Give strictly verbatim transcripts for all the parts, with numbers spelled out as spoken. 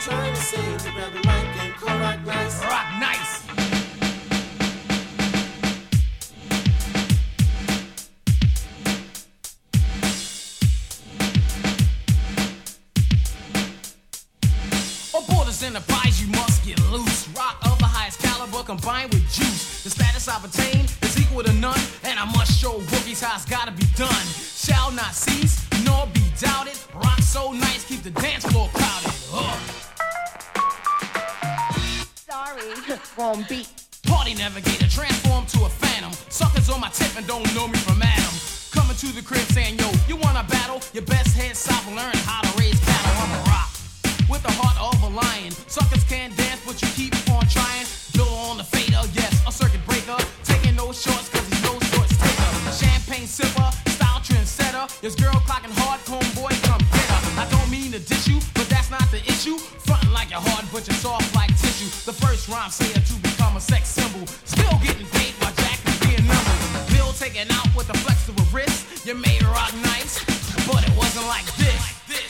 Trying to say to grab the mic and call Rock Nice. Rock Nice. Aboard this enterprise, you must get loose. Rock of the highest caliber combined with juice. The status I've attained is equal to none, and I must show rookies how it's gotta be done. Shall not cease, nor be doubted. Rock so nice, keep the dance floor crowded. Ugh. Sorry, wrong beat. Party navigator, transform to a phantom. Suckers on my tip and don't know me from Adam. Coming to the crib saying, yo, you wanna battle? Your best head south and learn how to raise cattle. I'm a rock with the heart of a lion. Suckers can't dance, but you keep on trying. Bill on the fader, yes, a circuit breaker. Taking no shorts, cause he's no shorts taker. Champagne sipper, style trendsetter. This girl clocking hard, homeboy, come get her. I don't mean to diss you, but that's not the issue. Frontin' like you're hard, but you're soft like tissue. The first rhyme sayer to become a sex symbol. Still getting paid while Jack is being numbered. Bill taking out with a flexible wrist. You made Rock Nice, but it wasn't like this. This.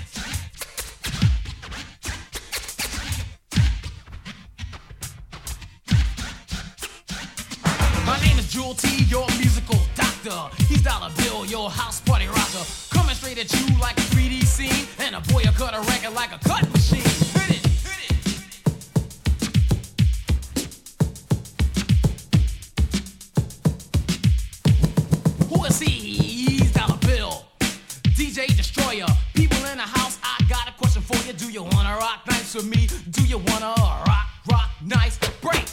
My name is Jewel T, your musical doctor. He's Dollar Bill, your house party rocker. Coming straight at you like a three D scene. And a boy, you cut a record like a cut machine. Hit it, hit it. Who is he? He's Dollar Bill, D J Destroyer. People in the house, I got a question for you. Do you wanna rock nice with me? Do you wanna rock, rock nice? Break!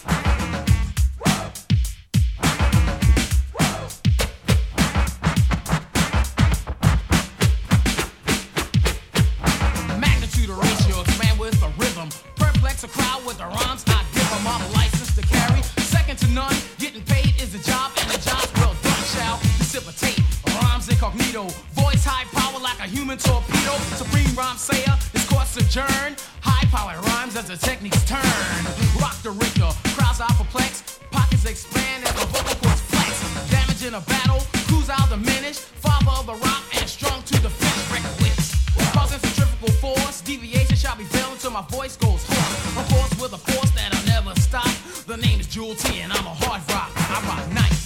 Magnitude of ratio, expand with the rhythm. Perplex a crowd with the rhymes I give them. I'm licensed to carry, second to none. Getting paid is a job, and the job's well done. Shall precipitate rhymes incognito. Voice high power like a human torpedo. Supreme rhyme sayer, this court's adjourned. High powered rhymes as the techniques turn. Rock the Richter, crowds are perplexed. Pockets expand as the vocal cords flex. Damage in a battle, crews out diminished. Father of the rock and strong to the finish. Record wits, causing centrifugal force. Deviation shall be felt until my voice goes hoarse. Of course, with a force that'll never stop. The name is Jewel T, and I'm a hard rock. I rock nice.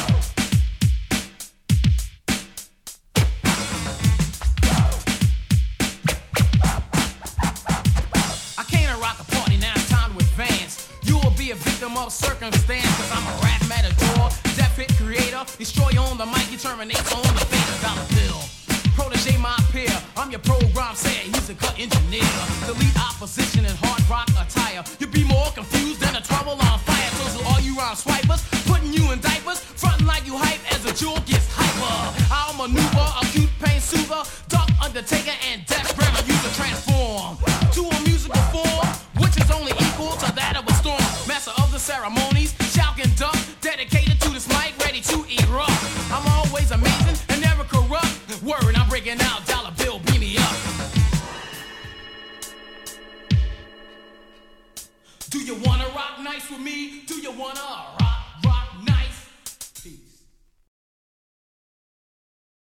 I came to rock a party, now it's time to advance. You will be a victim of circumstance, cause I'm a rap matador, death hit creator. Destroy on the mic, he terminates on the fader. Dollar Bill, protege my peer. I'm your program sayer, he's a cut engineer. Delete opposition in hard rock attire. You'll be more confused than a trouble on fire. So to all you round swipers, putting you in diapers, frontin' like you hype as a jewel gets hyper. I'll maneuver, acute pain soother, dark undertaker and death grammar user transform to a musical form, which is only equal to that of a storm. Master of the ceremonies, shout and duck, dedicated to this mic, ready to erupt. I'm always amazing and never corrupt. Word, I'm breaking out, Dollar Bill, beam me up. Do you wanna rock nice with me? Do you wanna rock?